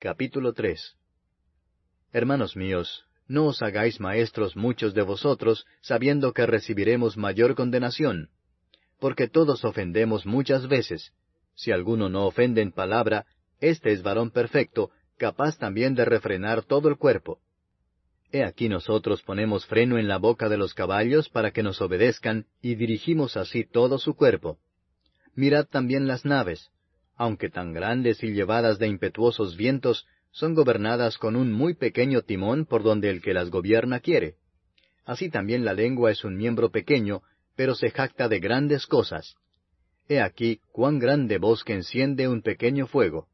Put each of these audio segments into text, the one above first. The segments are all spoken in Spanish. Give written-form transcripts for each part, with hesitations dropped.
Capítulo 3. Hermanos míos, no os hagáis maestros muchos de vosotros, sabiendo que recibiremos mayor condenación. Porque todos ofendemos muchas veces. Si alguno no ofende en palabra, éste es varón perfecto, capaz también de refrenar todo el cuerpo. He aquí nosotros ponemos freno en la boca de los caballos para que nos obedezcan, y dirigimos así todo su cuerpo. Mirad también las naves, aunque tan grandes y llevadas de impetuosos vientos, son gobernadas con un muy pequeño timón por donde el que las gobierna quiere. Así también la lengua es un miembro pequeño, pero se jacta de grandes cosas. He aquí cuán grande bosque enciende un pequeño fuego.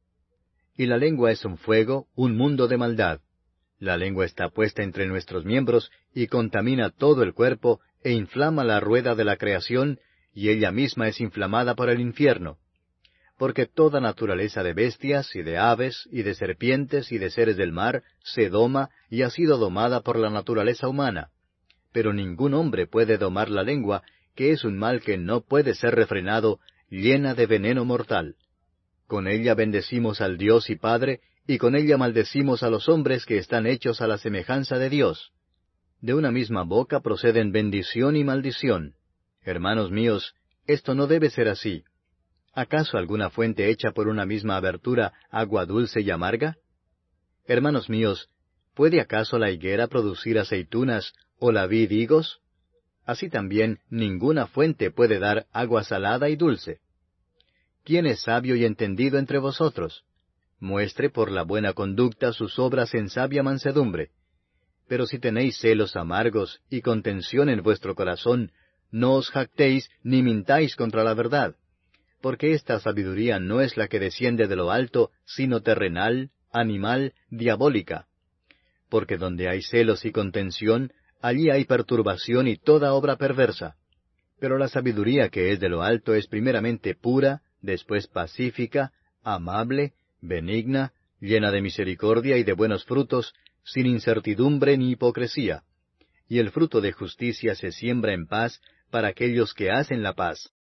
Y la lengua es un fuego, un mundo de maldad. La lengua está puesta entre nuestros miembros, y contamina todo el cuerpo, e inflama la rueda de la creación, y ella misma es inflamada por el infierno. Porque toda naturaleza de bestias, y de aves, y de serpientes, y de seres del mar, se doma, y ha sido domada por la naturaleza humana. Pero ningún hombre puede domar la lengua, que es un mal que no puede ser refrenado, llena de veneno mortal. Con ella bendecimos al Dios y Padre, y con ella maldecimos a los hombres que están hechos a la semejanza de Dios. De una misma boca proceden bendición y maldición. Hermanos míos, esto no debe ser así. ¿Acaso alguna fuente hecha por una misma abertura agua dulce y amarga? Hermanos míos, ¿puede acaso la higuera producir aceitunas o la vid higos? Así también ninguna fuente puede dar agua salada y dulce. ¿Quién es sabio y entendido entre vosotros? Muestre por la buena conducta sus obras en sabia mansedumbre. Pero si tenéis celos amargos y contención en vuestro corazón, no os jactéis ni mintáis contra la verdad. Porque esta sabiduría no es la que desciende de lo alto, sino terrenal, animal, diabólica. Porque donde hay celos y contención, allí hay perturbación y toda obra perversa. Pero la sabiduría que es de lo alto es primeramente pura, después pacífica, amable, benigna, llena de misericordia y de buenos frutos, sin incertidumbre ni hipocresía. Y el fruto de justicia se siembra en paz para aquellos que hacen la paz.